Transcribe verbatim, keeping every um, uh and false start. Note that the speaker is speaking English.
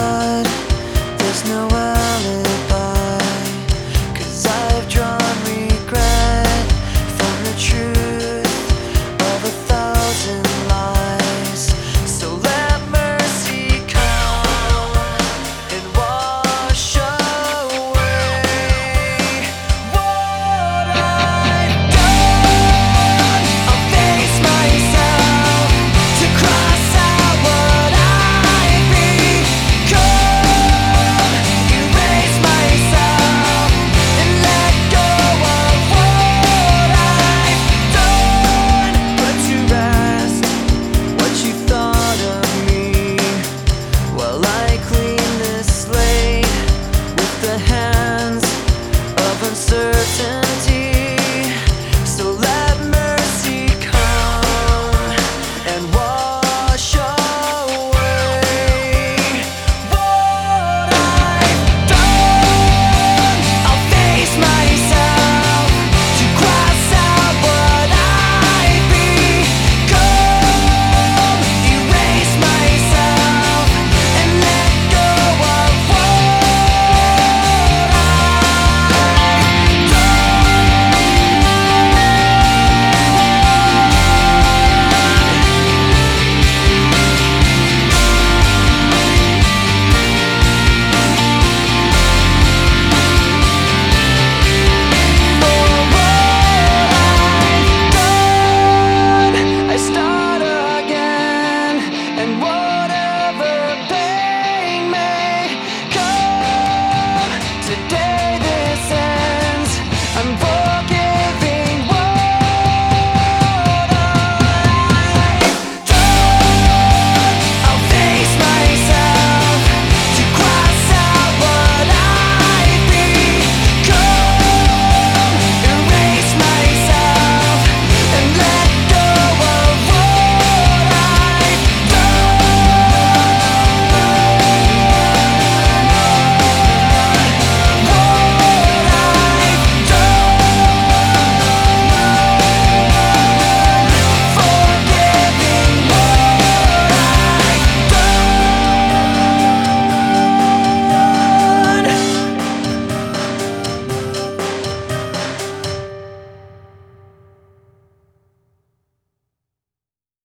but there's no alibi, 'cause I've drawn regret from the truth of a thousand lies. So let mercy come and wash away what I've done. I'll face myself to cross out what I've become, erase myself and let go of what I've done. Put to rest what you thought of me while I clear